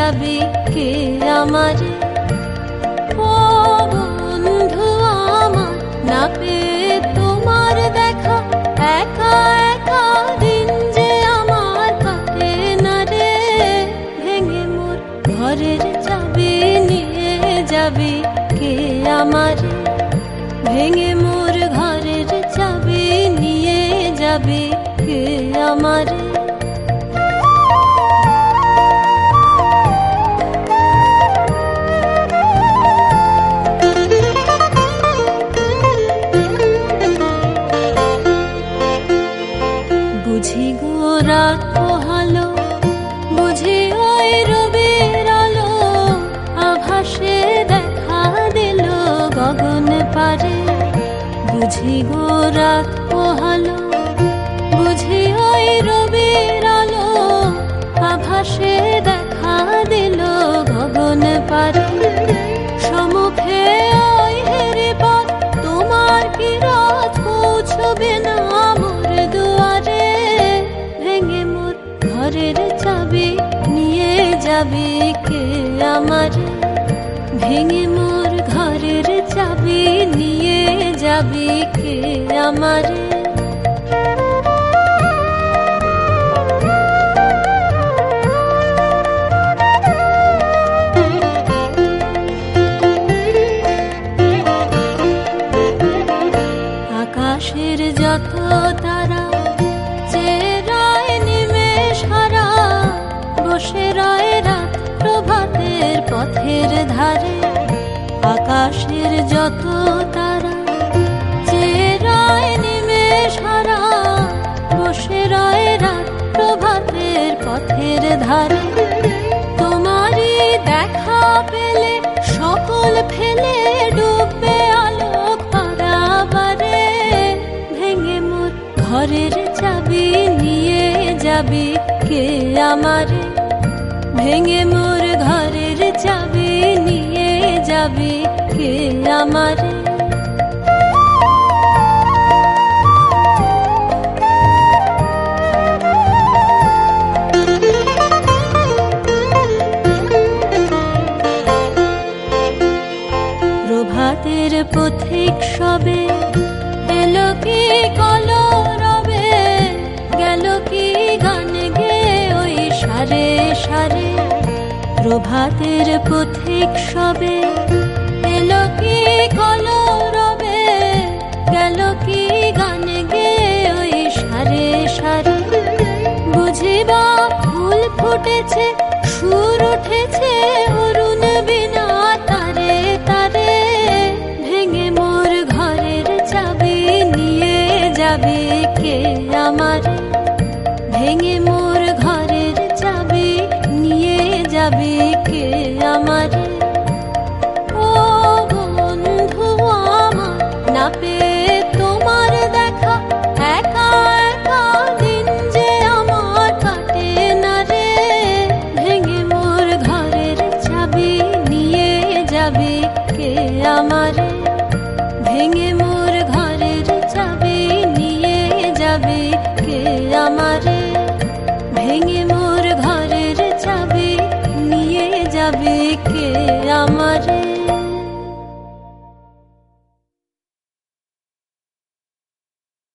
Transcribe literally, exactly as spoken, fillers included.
যাবি কে আমারে। ও বন্ধু আমার, না পেয়ে তোমার দেখা, একা একা দিন যে আমার কাটে না রে। ভেঙে মোর ঘরের চাবি নিয়ে যাবি কে আমারে। ভেঙে মোর ঘরের চাবি নিয়ে যাবি কে আমারে। বুঝি গো রাত পোহালো, বুঝি ওই রবির আলো, আভাসে দেখা দিল গগন পারে। বুঝি গো রাত পোহালো, বুঝি ওই রবির আলো, আভাসে দেখা দিল গগন পারে। সমুখে ওই হেরে পথ, তোমার কি রাত পৌঁছবে না মোর দুয়ারে। ভেঙে মোর ঘরের চাবি নিয়ে যাবি কে আমারে। ভেঙে মোর ঘরের চাবি নিয়ে যাবি কে আমারে। আকাশের যত তারা চেয়ে রয় নিমেষ হারা, বসে রয় রাত প্রভাতের পথের ধারে। আকাশের যত তারা চেয়ে রয় নিমেষ হারা, বসে রয় রাত প্রভাতের পথের ধারে। তোমারই দেখা পেলে সকল ফেলে ডুববে আলোক পারাবারে। ভেঙে মোর ঘরের চাবি নিয়ে যাবি কে আমারে। ভেঙে মোর ঘরের চাবি নিয়ে যাবি কে আমারে। প্রভাতের পথিক সবে এলো কি কলরবে, গেল কি গান গে ওই সারে সারে। প্রভাতের পথিক সবে এলো কি কলরবে, গেল কি গান গে ওই সারে সারে। বুঝিবা ফুল ফুটেছে, সুর উঠেছে অরুণ বিনা তারে তারে। ভেঙে মোর ঘরের চাবি নিয়ে যাবি কে আমার।